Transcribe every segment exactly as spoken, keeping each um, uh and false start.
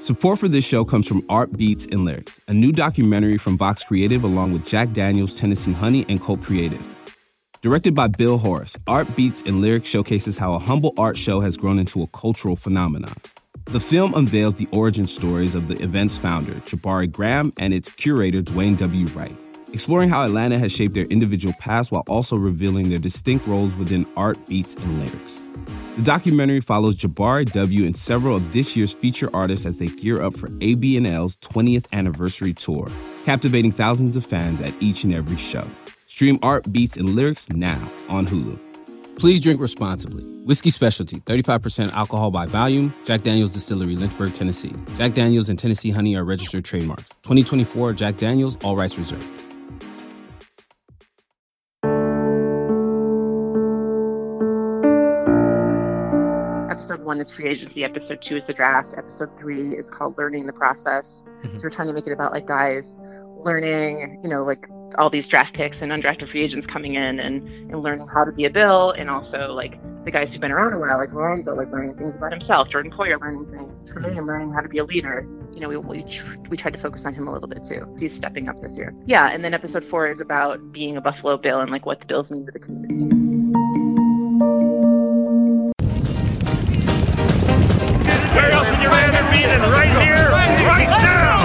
Support for this show comes from Art Beats and Lyrics, a new documentary from Vox Creative along with Jack Daniels, Tennessee Honey, and Colt Creative. Directed by Bill Horace, Art Beats and Lyrics showcases how a humble art show has grown into a cultural phenomenon. The film unveils the origin stories of the event's founder, Jabari Graham, and its curator, Dwayne W. Wright, exploring how Atlanta has shaped their individual paths while also revealing their distinct roles within Art Beats and Lyrics. The documentary follows Jabari W. and several of this year's feature artists as they gear up for A B N L's twentieth anniversary tour, captivating thousands of fans at each and every show. Stream Art Beats and Lyrics now on Hulu. Please drink responsibly. Whiskey Specialty, thirty-five percent alcohol by volume. Jack Daniels Distillery, Lynchburg, Tennessee. Jack Daniels and Tennessee Honey are registered trademarks. twenty twenty-four Jack Daniels, all rights reserved. Episode one is free agency. Episode two is the draft. Episode three is called learning the process. Mm-hmm. So we're trying to make it about like guys learning, you know, like all these draft picks and undrafted free agents coming in and, and learning how to be a Bill, and also like the guys who've been around a while, like Lorenzo, like learning things about himself, Jordan Poyer learning things, Tremaine learning how to be a leader. You know, we we, we tried to focus on him a little bit too. He's stepping up this year. Yeah, and then episode four is about being a Buffalo Bill and like what the Bills mean to the community. Where else would you rather be than right here, right now?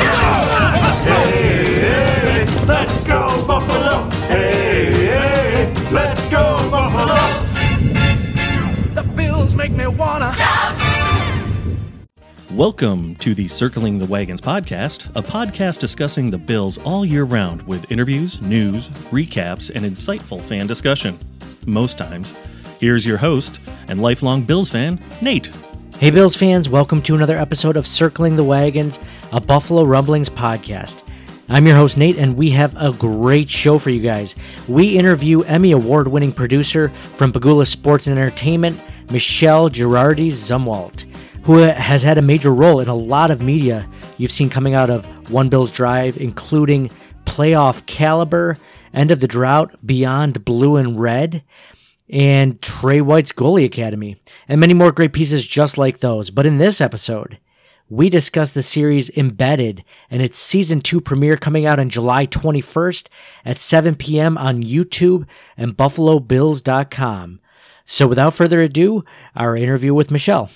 Hey, hey, let's go Buffalo! Hey, hey, let's go Buffalo! The Bills make me wanna shout! Welcome to the Circling the Wagons podcast, a podcast discussing the Bills all year round with interviews, news, recaps, and insightful fan discussion. Most times. Here's your host and lifelong Bills fan, Nate. Hey Bills fans, welcome to another episode of Circling the Wagons, a Buffalo Rumblings podcast. I'm your host Nate, and we have a great show for you guys. We interview Emmy Award-winning producer from Pegula Sports and Entertainment, Michelle Girardi Zumwalt, who has had a major role in a lot of media you've seen coming out of One Bills Drive, including Playoff Caliber, End of the Drought, Beyond Blue and Red, and Trey White's Goalie Academy, and many more great pieces just like those. But in this episode, we discuss the series Embedded and its season two premiere coming out on July twenty-first at seven p.m. on YouTube and buffalo bills dot com. So without further ado, our interview with Michelle.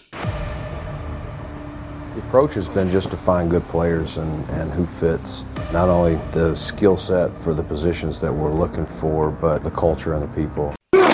The approach has been just to find good players and, and who fits not only the skill set for the positions that we're looking for, but the culture and the people.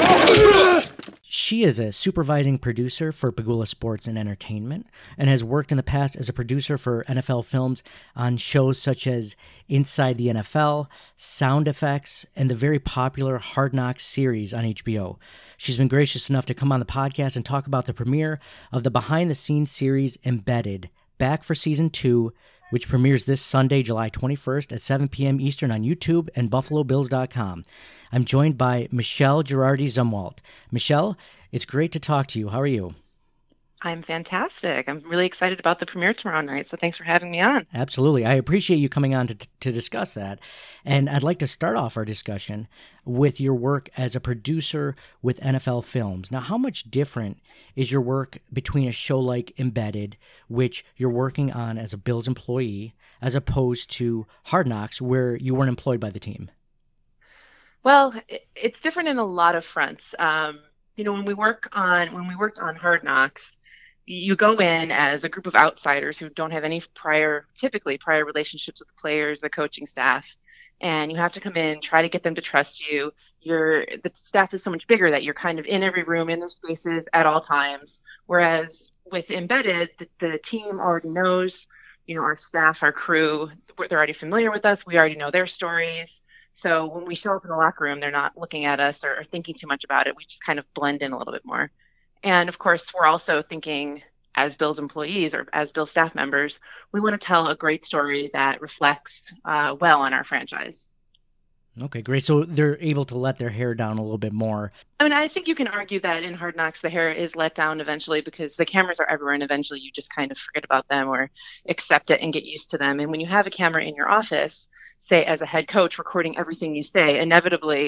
She is a supervising producer for Pegula Sports and Entertainment and has worked in the past as a producer for N F L Films on shows such as Inside the N F L, Sound Effects, and the very popular Hard Knocks series on H B O. She's been gracious enough to come on the podcast and talk about the premiere of the behind-the-scenes series Embedded, back for season two, which premieres this Sunday, July twenty-first at seven p.m. Eastern on YouTube and buffalo bills dot com. I'm joined by Michelle Girardi Zumwalt. Michelle, it's great to talk to you. How are you? I'm fantastic. I'm really excited about the premiere tomorrow night, so thanks for having me on. Absolutely. I appreciate you coming on to, to discuss that. And I'd like to start off our discussion with your work as a producer with N F L Films. Now, how much different is your work between a show like Embedded, which you're working on as a Bills employee, as opposed to Hard Knocks, where you weren't employed by the team? Well, it's different in a lot of fronts. Um, you know, when we work on when we worked on Hard Knocks, you go in as a group of outsiders who don't have any prior, typically prior relationships with the players, the coaching staff, and you have to come in, try to get them to trust you. You're, the staff is so much bigger that you're kind of in every room, in their spaces at all times. Whereas with Embedded, the, the team already knows, you know, our staff, our crew, they're already familiar with us. We already know their stories. So when we show up in the locker room, they're not looking at us or, or thinking too much about it. We just kind of blend in a little bit more. And of course, we're also thinking as Bills employees or as Bills staff members, we want to tell a great story that reflects uh, well on our franchise. Okay, great. So they're able to let their hair down a little bit more. I mean, I think you can argue that in Hard Knocks, the hair is let down eventually because the cameras are everywhere and eventually you just kind of forget about them or accept it and get used to them. And when you have a camera in your office, say as a head coach recording everything you say, inevitably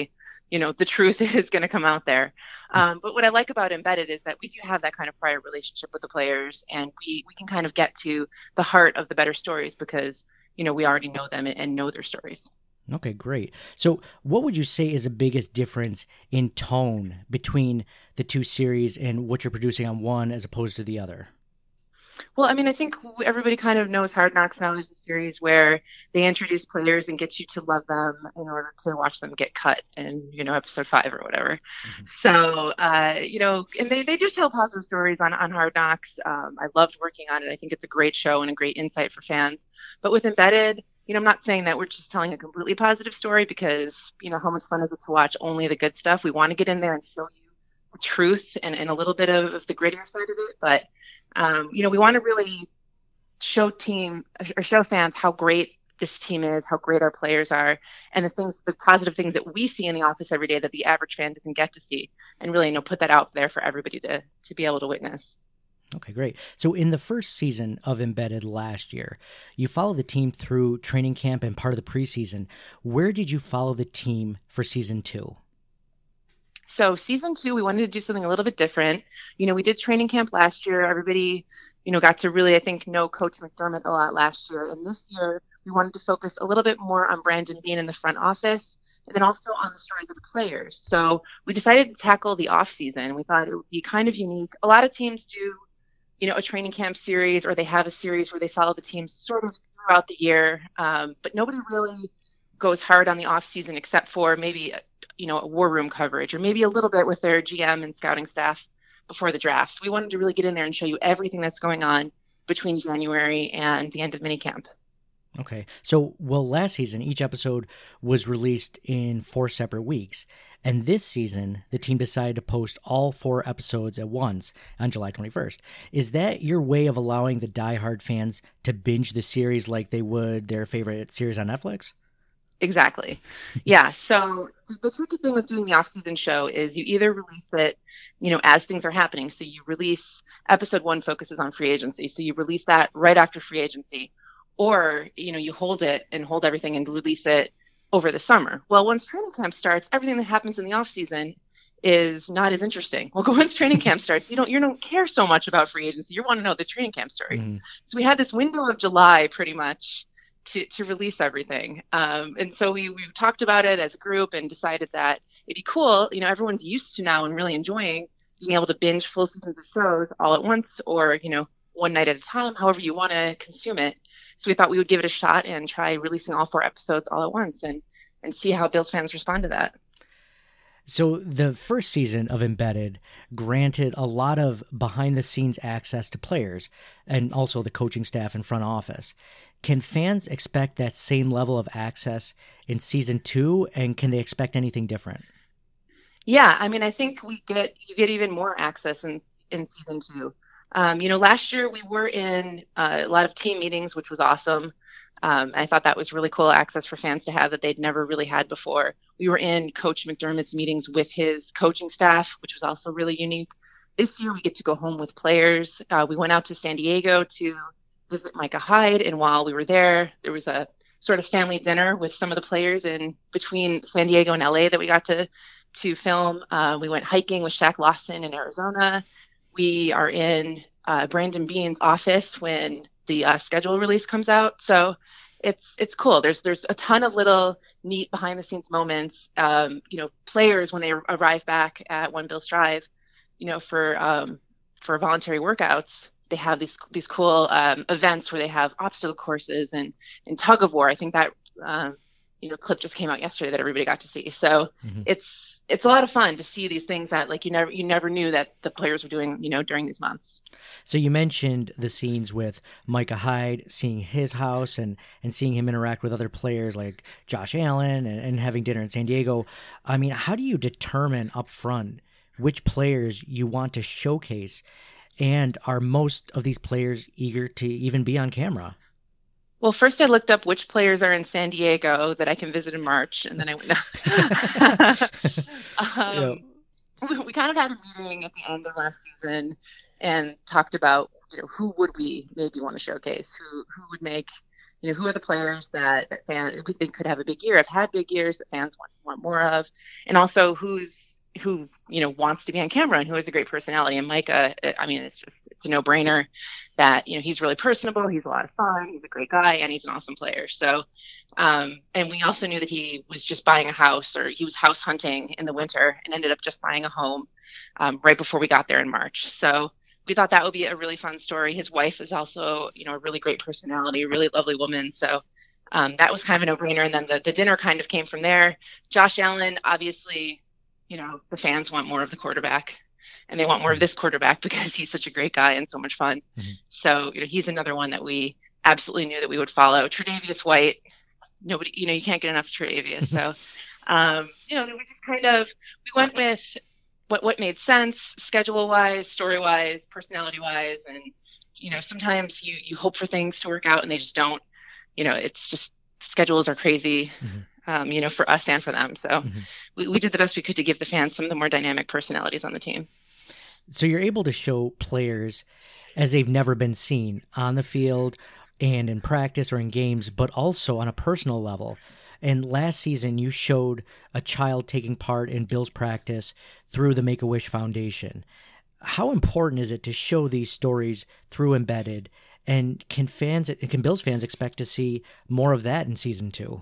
you know, the truth is going to come out there. Um, but what I like about Embedded is that we do have that kind of prior relationship with the players, and we, we can kind of get to the heart of the better stories because, you know, we already know them and, and know their stories. Okay, great. So what would you say is the biggest difference in tone between the two series and what you're producing on one as opposed to the other? Well, I mean, I think everybody kind of knows Hard Knocks now is a series where they introduce players and get you to love them in order to watch them get cut in, you know, episode five or whatever. Mm-hmm. So, uh, you know, and they, they do tell positive stories on, on Hard Knocks. Um, I loved working on it. I think it's a great show and a great insight for fans. But with Embedded, you know, I'm not saying that we're just telling a completely positive story because, you know, how much fun is it to watch only the good stuff? We want to get in there and show you the truth and, and a little bit of, of the grittier side of it. But, um, you know, we want to really show team or show fans how great this team is, how great our players are, and the things, the positive things that we see in the office every day that the average fan doesn't get to see, and really, you know, put that out there for everybody to, to be able to witness. Okay, great. So in the first season of Embedded last year, you followed the team through training camp and part of the preseason. Where did you follow the team for season two? So season two, we wanted to do something a little bit different. You know, we did training camp last year. Everybody, you know, got to really, I think, know Coach McDermott a lot last year. And this year, we wanted to focus a little bit more on Brandon Beane in the front office, and then also on the stories of the players. So we decided to tackle the off season. We thought it would be kind of unique. A lot of teams do, you know, a training camp series, or they have a series where they follow the teams sort of throughout the year. Um, but nobody really goes hard on the off season except for maybe, you know, a war room coverage or maybe a little bit with their G M and scouting staff before the draft. We wanted to really get in there and show you everything that's going on between January and the end of minicamp. Okay. So, well, last season, each episode was released in four separate weeks. And this season, the team decided to post all four episodes at once on July twenty-first. Is that your way of allowing the diehard fans to binge the series like they would their favorite series on Netflix? Exactly. Yeah. So the tricky thing with doing the off-season show is you either release it, you know, as things are happening. So you release episode one focuses on free agency. So you release that right after free agency, or, you know, you hold it and hold everything and release it over the summer. Well, once training camp starts, everything that happens in the off-season is not as interesting. Well, once training camp starts, you don't you don't care so much about free agency. You want to know the training camp stories. Mm-hmm. So we had this window of July pretty much to, to release everything. Um, and so we, we talked about it as a group and decided that it'd be cool. You know, everyone's used to now and really enjoying being able to binge full seasons of shows all at once, or, you know, one night at a time, however you want to consume it. So we thought we would give it a shot and try releasing all four episodes all at once and, and see how Bills fans respond to that. So the first season of Embedded granted a lot of behind-the-scenes access to players and also the coaching staff and front office. Can fans expect that same level of access in season two, and can they expect anything different? Yeah, I mean, I think we get you get even more access in in season two. Um, you know, last year we were in uh, a lot of team meetings, which was awesome. Um, I thought that was really cool access for fans to have that they'd never really had before. We were in Coach McDermott's meetings with his coaching staff, which was also really unique. This year we get to go home with players. Uh, we went out to San Diego to visit Micah Hyde, and while we were there, there was a sort of family dinner with some of the players in between San Diego and L A that we got to to film. Uh, we went hiking with Shaq Lawson in Arizona. We are in uh, Brandon Beane's office when the uh, schedule release comes out. So it's it's cool. There's there's a ton of little neat behind the scenes moments. Um, you know, players when they arrive back at One Bills Drive, you know, for um, for voluntary workouts, they have these these cool um, events where they have obstacle courses and, and tug of war. I think that um, you know clip just came out yesterday that everybody got to see. So mm-hmm. it's it's a lot of fun to see these things that like you never you never knew that the players were doing, you know, during these months. So you mentioned the scenes with Micah Hyde, seeing his house and, and seeing him interact with other players like Josh Allen and, and having dinner in San Diego. I mean, how do you determine up front which players you want to showcase? And are most of these players eager to even be on camera? Well, first I looked up which players are in San Diego that I can visit in March, and then I went. um, yeah. we, we kind of had a meeting at the end of last season and talked about you know, who would we maybe want to showcase? Who who would make, you know, who are the players that, that fans we think could have a big year, have had big years that fans want, want more of, and also who's who, you know, wants to be on camera and who has a great personality. And Micah, I mean, it's just, it's a no-brainer that, you know, he's really personable, he's a lot of fun, he's a great guy, and he's an awesome player. So, um, and we also knew that he was just buying a house, or he was house hunting in the winter and ended up just buying a home um, right before we got there in March. So we thought that would be a really fun story. His wife is also, you know, a really great personality, a really lovely woman. So um, that was kind of a no-brainer. And then the, the dinner kind of came from there. Josh Allen, obviously, you know, the fans want more of the quarterback, and they want more of this quarterback because he's such a great guy and so much fun. Mm-hmm. So, you know, he's another one that we absolutely knew that we would follow. Tre'Davious White, nobody, you know, you can't get enough of Tre'Davious. So, um, you know, we just kind of, we went with what, what made sense, schedule wise, story wise, personality wise. And, you know, sometimes you, you hope for things to work out and they just don't. You know, it's just, schedules are crazy. Mm-hmm. Um, you know, for us and for them. So mm-hmm. we, we did the best we could to give the fans some of the more dynamic personalities on the team. So you're able to show players as they've never been seen on the field and in practice or in games, but also on a personal level. And last season, you showed a child taking part in Bills practice through the Make-A-Wish Foundation. How important is it to show these stories through Embedded? And can fans, can Bills fans expect to see more of that in season two?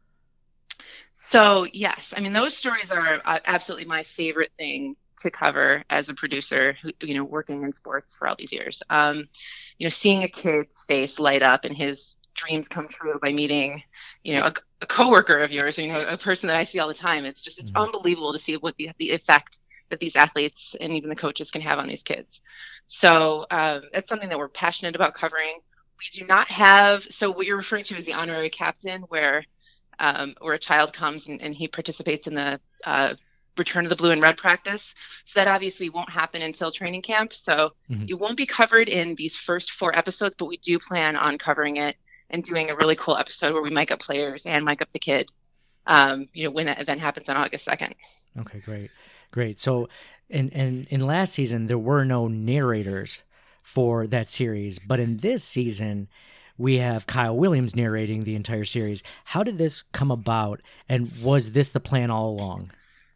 So yes, I mean, those stories are uh, absolutely my favorite thing to cover as a producer, who, you know, working in sports for all these years. Um, you know, seeing a kid's face light up and his dreams come true by meeting, you know, a, a coworker of yours, you know, a person that I see all the time. It's just, it's mm-hmm. unbelievable to see what the, the effect that these athletes and even the coaches can have on these kids. So um, that's something that we're passionate about covering. We do not have, so what you're referring to is the honorary captain, where Um, where a child comes and, and he participates in the uh, Return of the Blue and Red practice. So that obviously won't happen until training camp. So mm-hmm. it won't be covered in these first four episodes, but we do plan on covering it and doing a really cool episode where we mic up players and mic up the kid, um, you know, when that event happens on August second. Okay, great. Great. So in, in, in last season, there were no narrators for that series, but in this season, we have Kyle Williams narrating the entire series. How did this come about, and was this the plan all along?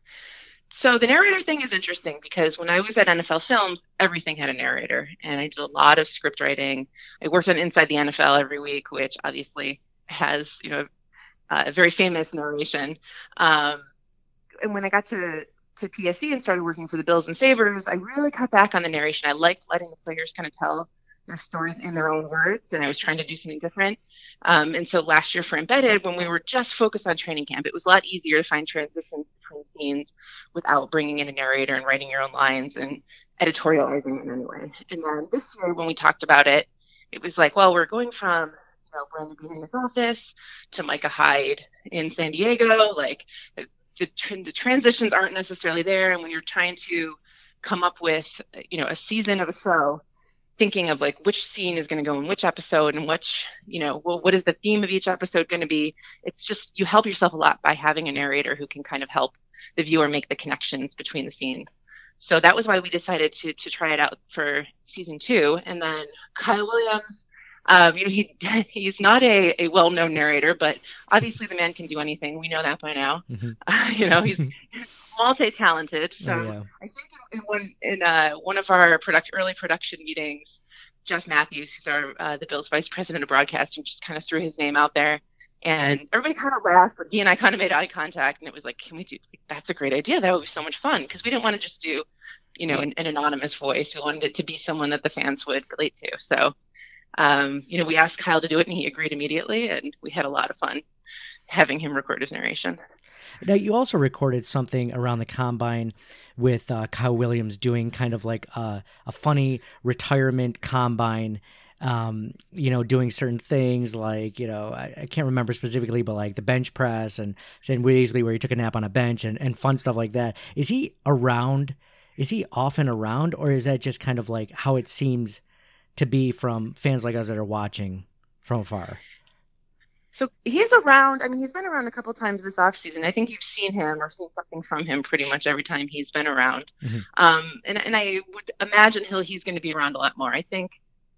So the narrator thing is interesting because when I was at N F L Films, everything had a narrator, and I did a lot of script writing. I worked on Inside the N F L every week, which obviously has, you know, a very famous narration. Um, and when I got to to P S E and started working for the Bills and Sabres, I really cut back on the narration. I liked letting the players kind of tell their stories in their own words, and I was trying to do something different. Um, and so last year for Embedded, when we were just focused on training camp, it was a lot easier to find transitions between scenes without bringing in a narrator and writing your own lines and editorializing it in any way. And then this year, when we talked about it, it was like, well, we're going from, you know, Brandon Beane in his office to Micah Hyde in San Diego. Like the, the transitions aren't necessarily there. And when you're trying to come up with, you know, a season of a show, thinking of like which scene is going to go in which episode and which, you know, well, what is the theme of each episode going to be? It's just, you help yourself a lot by having a narrator who can kind of help the viewer make the connections between the scenes. So that was why we decided to to try it out for season two. And then Kyle Williams, um, you know, he he's not a, a well-known narrator, but obviously the man can do anything. We know that by now. Mm-hmm. Uh, you know, he's multi-talented. So oh, yeah. I think in, in one in uh, one of our product early production meetings, Jeff Matthews, who's our uh, the Bills vice president of broadcasting, just kind of threw his name out there, and everybody kind of laughed, but he and I kind of made eye contact, and it was like, can we do? Like, that's a great idea. That would be so much fun, because we didn't want to just do, you know, an, an anonymous voice. We wanted it to be someone that the fans would relate to. So, um, you know, we asked Kyle to do it, and he agreed immediately, and we had a lot of fun having him record his narration. Now, you also recorded something around the Combine with uh, Kyle Williams doing kind of like a, a funny retirement Combine, um, you know, doing certain things like, you know, I, I can't remember specifically, but like the bench press and saying basically where he took a nap on a bench and, and fun stuff like that. Is he around? Is he often around, or is that just kind of like how it seems to be from fans like us that are watching from afar? So he's around. I mean, he's been around a couple times this offseason. I think you've seen him or seen something from him pretty much every time he's been around. Mm-hmm. Um, and, and I would imagine he'll, he's going to be around a lot more. I think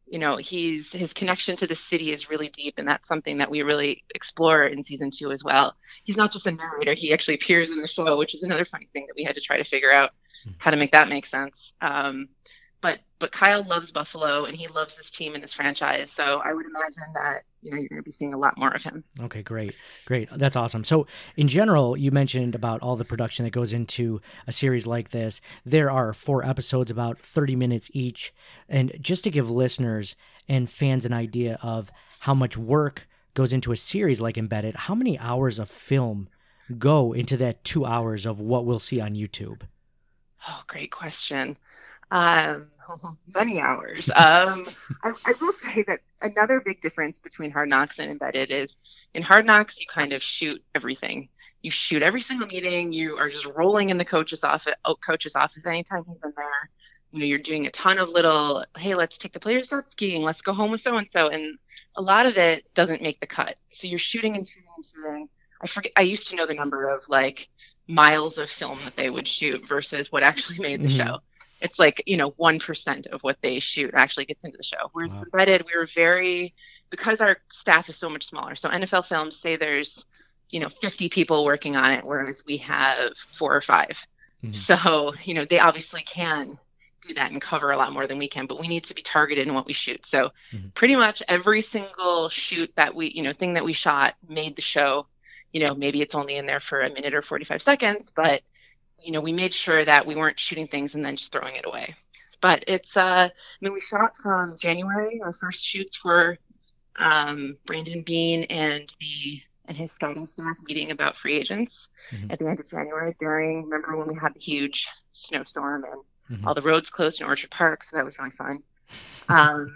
you know, he's his connection to the city is really deep, and that's something that we really explore in season two as well. He's not just a narrator; he actually appears in the show, which is another funny thing that we had to try to figure out how to make that make sense. Um, but but Kyle loves Buffalo, and he loves this team and this franchise. So I would imagine that, you know, you're going to be seeing a lot more of him. Okay, great, great. That's awesome. So in general, you mentioned about all the production that goes into a series like this. There are four episodes, about thirty minutes each. And just to give listeners and fans an idea of how much work goes into a series like Embedded, how many hours of film go into that two hours of what we'll see on YouTube? Oh, great question. Um, many hours. Um, I, I will say that another big difference between Hard Knocks and Embedded is in Hard Knocks, you kind of shoot everything. You shoot every single meeting. You are just rolling in the coach's office, oh, coach's office anytime he's in there. You know, you're doing a ton of little, hey, let's take the players jet skiing. Let's go home with so-and-so. And a lot of it doesn't make the cut. So you're shooting and shooting and shooting. I forget, I used to know the number of like miles of film that they would shoot versus what actually made the mm-hmm. show. It's like, you know, one percent of what they shoot actually gets into the show. Whereas wow. Embedded, we were very, because our staff is so much smaller. So N F L Films, say there's, you know, fifty people working on it, whereas we have four or five. Mm-hmm. So, you know, they obviously can do that and cover a lot more than we can, but we need to be targeted in what we shoot. So mm-hmm. pretty much every single shoot that we, you know, thing that we shot made the show. You know, maybe it's only in there for a minute or forty-five seconds, but you know, we made sure that we weren't shooting things and then just throwing it away. But it's, uh, I mean, we shot from January. Our first shoots were um, Brandon Beane and the and his scouting staff meeting about free agents mm-hmm. at the end of January. During, remember when we had the huge snowstorm and mm-hmm. all the roads closed in Orchard Park, so that was really fun. Um,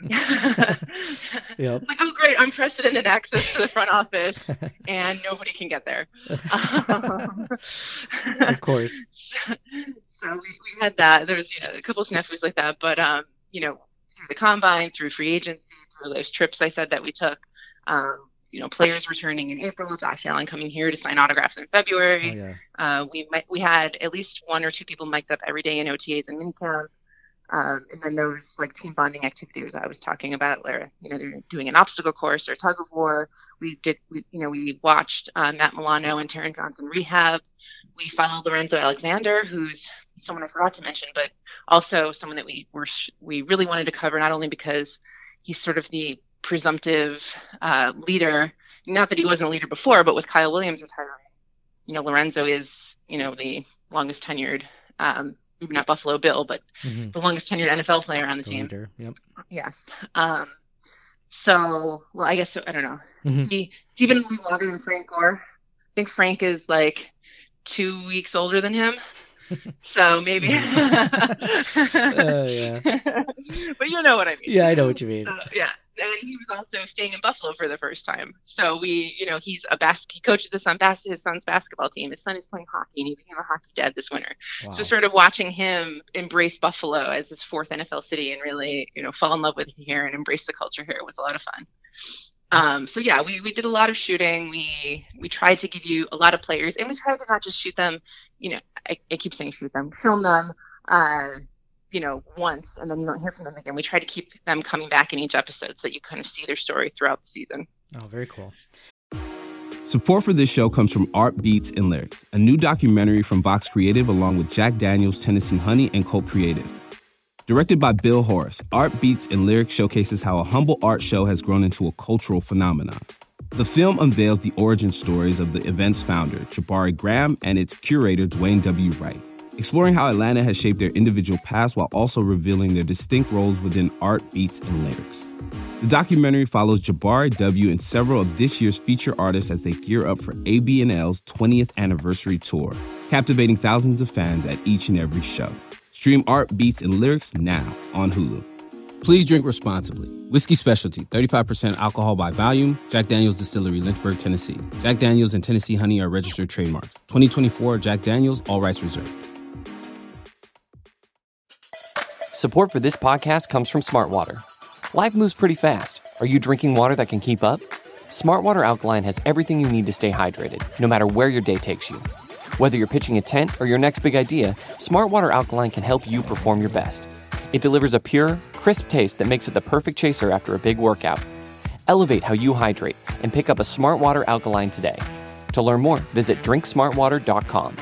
yep. Like, oh great, unprecedented access to the front office, and nobody can get there. Um, of course. So, so we, we had that. There was you know, a couple of snafus like that, but um, you know, through the combine, through free agency, through those trips I said that we took, um, you know, players returning in April, Josh Allen coming here to sign autographs in February. Oh, yeah. Uh, we we had at least one or two people mic'd up every day in O T As and minicamp. Um, and then those like team bonding activities I was talking about, where you know they're doing an obstacle course or tug of war. We did, we, you know, we watched uh, Matt Milano and Taron Johnson rehab. We followed Lorenzo Alexander, who's someone I forgot to mention, but also someone that we were we really wanted to cover, not only because he's sort of the presumptive uh, leader, not that he wasn't a leader before, but with Kyle Williams retiring, you know, Lorenzo is you know the longest tenured. Um, Maybe not Buffalo Bill, but mm-hmm. the longest tenured N F L player on the, the team. Leader. Yep. Yes. Um, so, well, I guess, I don't know. Mm-hmm. He, he's even longer than Frank Gore. I think Frank is like two weeks older than him. So maybe. uh, yeah. But you know what I mean. Yeah, I know what you mean. So, yeah. And he was also staying in Buffalo for the first time. So we, you know, he's a bas- he coaches his, son bas- his son's basketball team. His son is playing hockey, and he became a hockey dad this winter. Wow. So sort of watching him embrace Buffalo as his fourth N F L city and really, you know, fall in love with it here and embrace the culture here was a lot of fun. Um, so yeah, we, we did a lot of shooting. We we tried to give you a lot of players, and we tried to not just shoot them, you know, I, I keep saying shoot them, film them, uh, you know, once, and then you don't hear from them again. We try to keep them coming back in each episode so that you kind of see their story throughout the season. Oh, very cool. Support for this show comes from Art Beats and Lyrics, a new documentary from Vox Creative along with Jack Daniels, Tennessee Honey, and Colt Creative. Directed by Bill Horace, Art Beats and Lyrics showcases how a humble art show has grown into a cultural phenomenon. The film unveils the origin stories of the event's founder, Jabari Graham, and its curator, Dwayne W. Wright, exploring how Atlanta has shaped their individual paths while also revealing their distinct roles within Art, Beats, and Lyrics. The documentary follows Jabari W. and several of this year's feature artists as they gear up for A B N L's twentieth anniversary tour, captivating thousands of fans at each and every show. Stream Art, Beats, and Lyrics now on Hulu. Please drink responsibly. Whiskey Specialty, thirty-five percent alcohol by volume. Jack Daniels Distillery, Lynchburg, Tennessee. Jack Daniels and Tennessee Honey are registered trademarks. twenty twenty-four Jack Daniels, all rights reserved. Support for this podcast comes from Smartwater. Life moves pretty fast. Are you drinking water that can keep up? Smartwater Alkaline has everything you need to stay hydrated, no matter where your day takes you. Whether you're pitching a tent or your next big idea, Smartwater Alkaline can help you perform your best. It delivers a pure, crisp taste that makes it the perfect chaser after a big workout. Elevate how you hydrate and pick up a Smart Water Alkaline today. To learn more, visit drink smart water dot com.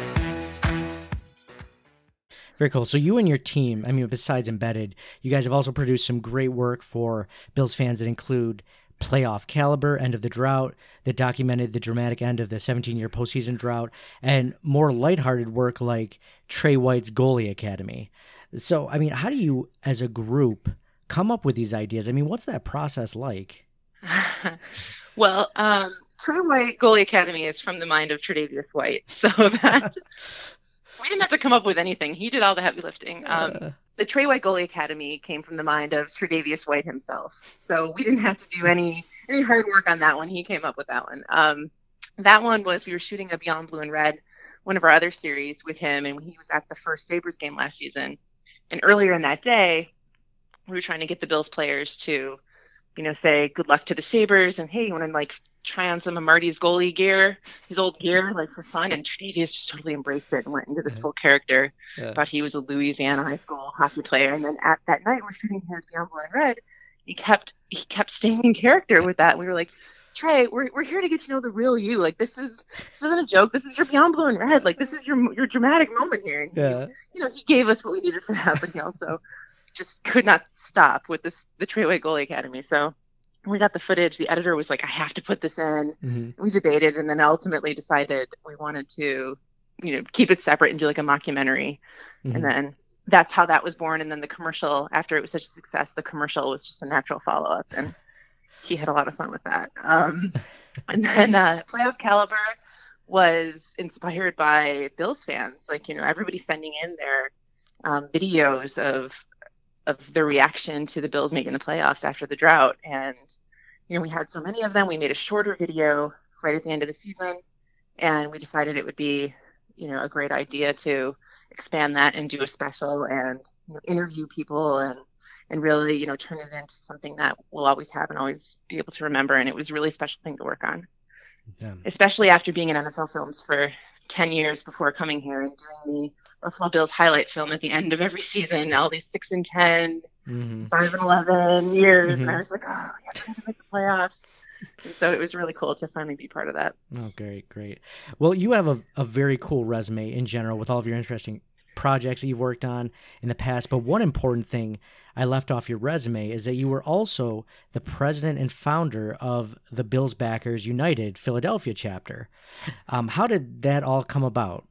Very cool. So you and your team, I mean, besides Embedded, you guys have also produced some great work for Bills fans that include Playoff Caliber, End of the Drought, that documented the dramatic end of the seventeen-year postseason drought, and more lighthearted work like Trey White's Goalie Academy. So, I mean, how do you, as a group, come up with these ideas? I mean, what's that process like? Well, um, Trey White Goalie Academy is from the mind of Tre'Davious White, so that we didn't have to come up with anything. He did all the heavy lifting. Um, uh, the Trey White Goalie Academy came from the mind of Tre'Davious White himself, so we didn't have to do any any hard work on that one. He came up with that one. Um, that one was we were shooting a Beyond Blue and Red, one of our other series with him, and he was at the first Sabres game last season. And earlier in that day, we were trying to get the Bills players to, you know, say good luck to the Sabres, and hey, you want to like try on some of Marty's goalie gear, his old gear, like for fun. And Tre'Davious just totally embraced it and went into this Yeah. full character. Yeah. Thought he was a Louisiana high school hockey player. And then at that night, we're shooting his Beyond Blue and Red. He kept he kept staying in character with that. We were like, Trey, we're we're here to get to know the real you. Like this is this isn't a joke. This is your Beyond Blue and Red. Like this is your your dramatic moment here. And Yeah. he, you know, he gave us what we needed for that, but he also just could not stop with this the Trey White Goalie Academy. So we got the footage. The editor was like, I have to put this in. Mm-hmm. We debated and then ultimately decided we wanted to, you know, keep it separate and do like a mockumentary. Mm-hmm. And then that's how that was born. And then the commercial, after it was such a success, the commercial was just a natural follow-up. And he had a lot of fun with that. Um, and then uh, Playoff Caliber was inspired by Bills fans. Like, you know, everybody sending in their um, videos of of their reaction to the Bills making the playoffs after the drought. And, you know, we had so many of them. We made a shorter video right at the end of the season. And we decided it would be, you know, a great idea to expand that and do a special and, you know, interview people and, and really, you know, turn it into something that we'll always have and always be able to remember. And it was a really special thing to work on, Yeah. especially after being in N F L films for ten years before coming here and doing the Buffalo Bills highlight film at the end of every season, all these six and ten, Mm-hmm. five and eleven years. Mhm. And I was like, oh, yeah, I'm going to make the playoffs. And so it was really cool to finally be part of that. Oh, great, great. Well, you have a, a very cool resume in general with all of your interesting projects that you've worked on in the past. But one important thing I left off your resume is that you were also the president and founder of the Bills Backers United Philadelphia chapter. Um, how did that all come about?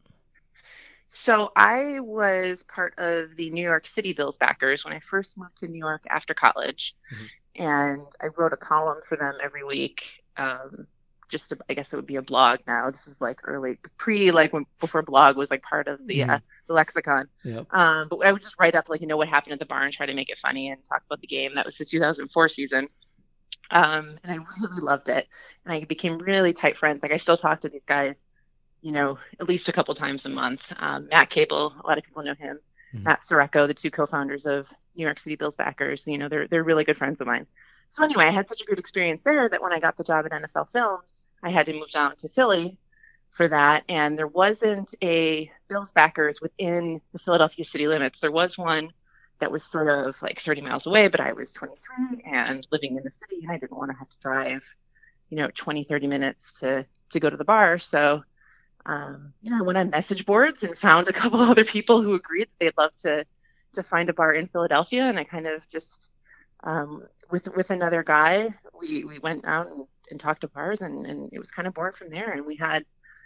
So I was part of the New York City Bills Backers when I first moved to New York after college. Mhm. And I wrote a column for them every week. Um, just, to, I guess it would be a blog now. This is like early, pre, like when before blog was like part of the, Mhm. uh, the lexicon. Yep. Um, but I would just write up like, you know, what happened at the bar and try to make it funny and talk about the game. That was the two thousand four season. Um, and I really loved it. And I became really tight friends. Like I still talk to these guys, you know, at least a couple times a month. Um, Matt Cable, a lot of people know him. Mhm. Matt Sirocco, the two co-founders of New York City Bills Backers, you know, they're they're really good friends of mine. So anyway, I had such a good experience there that when I got the job at N F L Films, I had to move down to Philly for that. And there wasn't a Bills Backers within the Philadelphia city limits. There was one that was sort of like thirty miles away, but I was twenty-three and living in the city, and I didn't want to have to drive, you know, twenty, thirty minutes to to go to the bar. So Um, you know, I went on message boards and found a couple other people who agreed that they'd love to to find a bar in Philadelphia, and I kind of just um, with with another guy, we we went out and, and talked to bars, and, and it was kind of born from there. And we had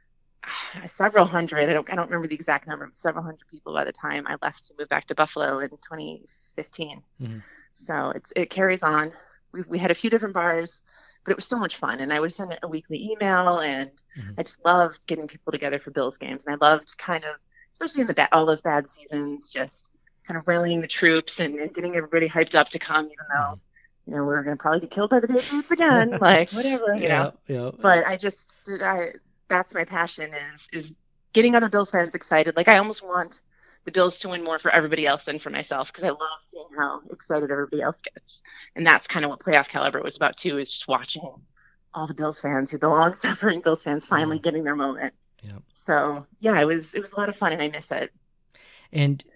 uh, several hundred. I don't I don't remember the exact number, but several hundred people by the time I left to move back to Buffalo in twenty fifteen. Mhm. So it's it carries on. We we had a few different bars, but it was so much fun. And I would send a weekly email, and Mhm. I just loved getting people together for Bills games. And I loved kind of, especially in the ba- all those bad seasons, just kind of rallying the troops and, and getting everybody hyped up to come, even though, you know, we were going to probably get killed by the Patriots again, like whatever, you know. Yeah, yeah. But I just, I, that's my passion is, is getting other Bills fans excited. Like I almost want the Bills to win more for everybody else than for myself, because I love seeing how excited everybody else gets. And that's kind of what Playoff Caliber was about too, is just watching all the Bills fans, the long-suffering Bills fans, finally getting their moment. Yeah. So yeah, it was it was a lot of fun, and I miss it. And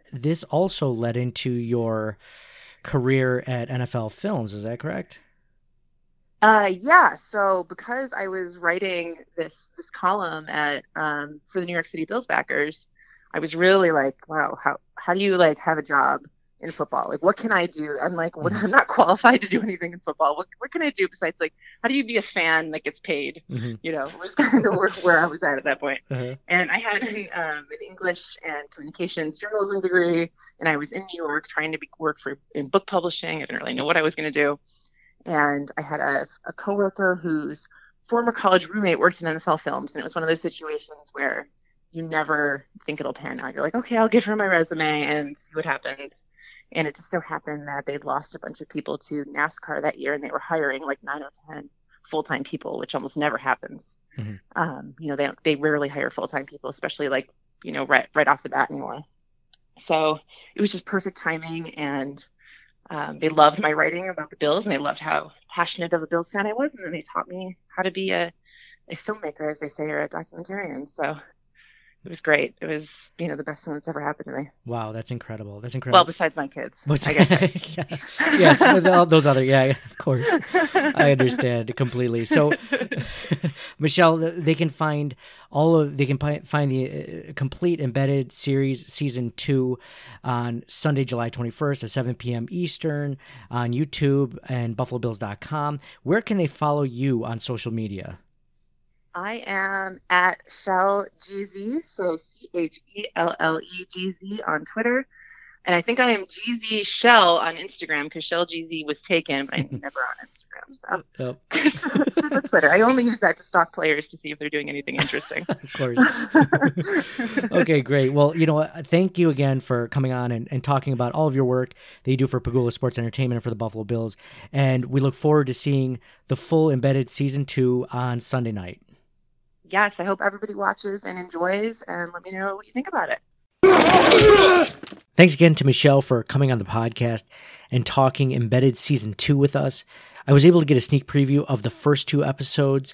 this also led into your career at N F L Films. Is that correct? Uh, yeah. So because I was writing this this column at um, for the New York City Bills backers, I was really like, wow, how how do you like have a job in football? Like, what can I do? I'm like, what, I'm not qualified to do anything in football. What what can I do besides like, how do you be a fan that gets paid? Mm-hmm. You know, was kind of where, where I was at at that point. Uh-huh. And I had an, um, an English and communications journalism degree, and I was in New York trying to be, work for in book publishing. I didn't really know what I was going to do. And I had a, a coworker whose former college roommate worked in N F L Films, and it was one of those situations where you never think it'll pan out. You're like, okay, I'll give her my resume and see what happens. And it just so happened that they'd lost a bunch of people to NASCAR that year, and they were hiring like nine or ten full-time people, which almost never happens. Mm-hmm. Um, you know, they they rarely hire full-time people, especially like, you know, right right off the bat anymore. So it was just perfect timing, and um, they loved my writing about the Bills, and they loved how passionate of a Bills fan I was, and then they taught me how to be a, a filmmaker, as they say, or a documentarian. So it was great. It was, you know, the best thing that's ever happened to me. Wow, that's incredible. That's incredible. Well, besides my kids. I guess. yeah. Yes, with all those other, yeah, of course. I understand completely. So, Michelle, they can find all of, they can find the complete Embedded series season two on Sunday, July twenty-first at seven p.m. Eastern on YouTube and buffalo bills dot com. Where can they follow you on social media? I am at Shell G Z, so C H E L L E G Z on Twitter. And I think I am G Z Shell on Instagram because Shell G Z was taken, but I'm never on Instagram. So yep. So that's Twitter. I only use that to stalk players to see if they're doing anything interesting. Of course. Okay, great. Well, you know, thank you again for coming on and, and talking about all of your work that you do for Pegula Sports Entertainment and for the Buffalo Bills. And we look forward to seeing the full Embedded Season two on Sunday night. Yes, I hope everybody watches and enjoys, and let me know what you think about it. Thanks again to Michelle for coming on the podcast and talking Embedded Season two with us. I was able to get a sneak preview of the first two episodes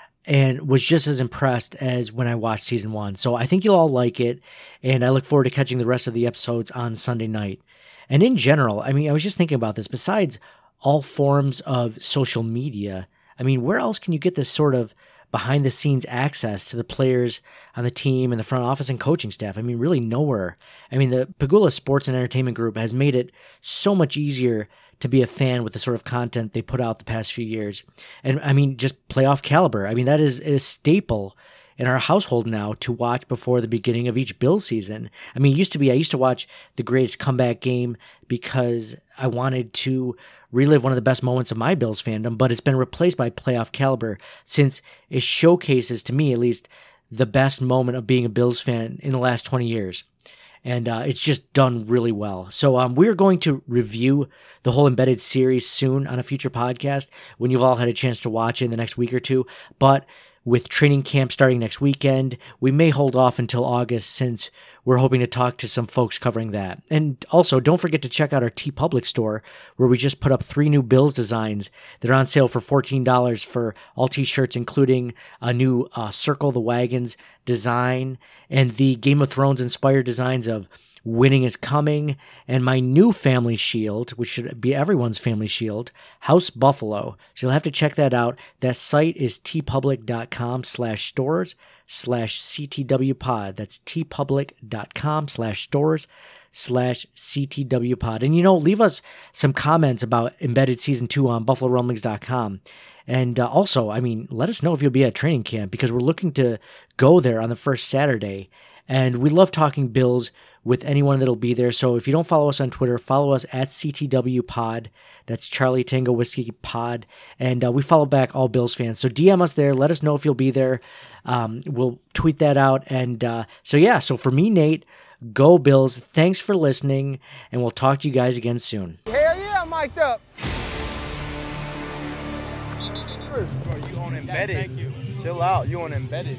and was just as impressed as when I watched Season one. So I think you'll all like it, and I look forward to catching the rest of the episodes on Sunday night. And in general, I mean, I was just thinking about this. Besides all forms of social media, I mean, where else can you get this sort of behind-the-scenes access to the players on the team and the front office and coaching staff? I mean, really nowhere. I mean, the Pegula Sports and Entertainment Group has made it so much easier to be a fan with the sort of content they put out the past few years. And, I mean, just playoff caliber. I mean, that is a staple in our household now to watch before the beginning of each Bills season. I mean, it used to be, I used to watch the greatest comeback game because I wanted to relive one of the best moments of my Bills fandom, but it's been replaced by playoff caliber since it showcases, to me at least, the best moment of being a Bills fan in the last twenty years. And uh, it's just done really well. So um, we're going to review the whole Embedded series soon on a future podcast when you've all had a chance to watch it in the next week or two. But with training camp starting next weekend, we may hold off until August since we're hoping to talk to some folks covering that. And also, don't forget to check out our TeePublic store, where we just put up three new Bills designs that are on sale for fourteen dollars for all t-shirts, including a new uh, Circle the Wagons design and the Game of Thrones inspired designs of Winning is Coming, and my new family shield, which should be everyone's family shield, House Buffalo. So you'll have to check that out. That site is teepublic.com slash stores slash CTWpod. That's teepublic.com slash stores slash CTWpod. And, you know, leave us some comments about Embedded Season two on buffalo rumblings dot com. And uh, also, I mean, let us know if you'll be at training camp, because we're looking to go there on the first Saturday. And we love talking Bills with anyone that'll be there. So if you don't follow us on Twitter, follow us at C T W Pod. That's Charlie Tango Whiskey Pod. And uh, we follow back all Bills fans. So D M us there. Let us know if you'll be there. Um, we'll tweet that out. And uh, so, yeah, so for me, Nate, go Bills. Thanks for listening. And we'll talk to you guys again soon. Hell yeah, I'm mic'd up. Bro, you on Embedded. Thank you. Chill out. You on Embedded.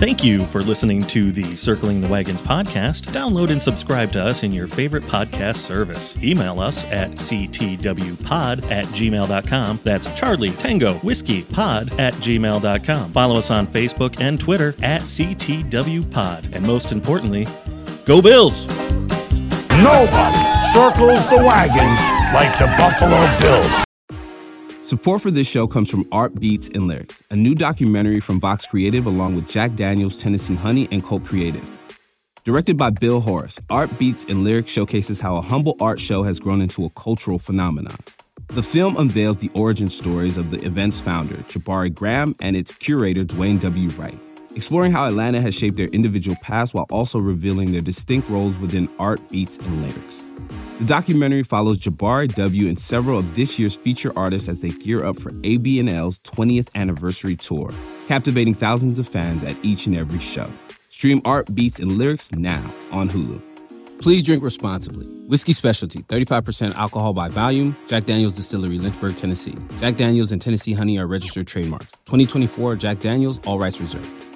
Thank you for listening to the Circling the Wagons podcast. Download and subscribe to us in your favorite podcast service. Email us at c t w pod at gmail dot com. That's Charlie Tango Whiskey Pod at gmail dot com. Follow us on Facebook and Twitter at C T W Pod. And most importantly, go Bills! Nobody circles the wagons like the Buffalo Bills. Support for this show comes from Art Beats and Lyrics, a new documentary from Vox Creative along with Jack Daniels, Tennessee Honey, and Colt Creative. Directed by Bill Horace, Art Beats and Lyrics showcases how a humble art show has grown into a cultural phenomenon. The film unveils the origin stories of the event's founder, Jabari Graham, and its curator, Dwayne W. Wright, exploring how Atlanta has shaped their individual paths while also revealing their distinct roles within Art Beats and Lyrics. The documentary follows Jabari W. and several of this year's feature artists as they gear up for A B and L's twentieth anniversary tour, captivating thousands of fans at each and every show. Stream Art Beats and Lyrics now on Hulu. Please drink responsibly. Whiskey Specialty, thirty-five percent alcohol by volume. Jack Daniels Distillery, Lynchburg, Tennessee. Jack Daniels and Tennessee Honey are registered trademarks. twenty twenty-four Jack Daniels, all rights reserved.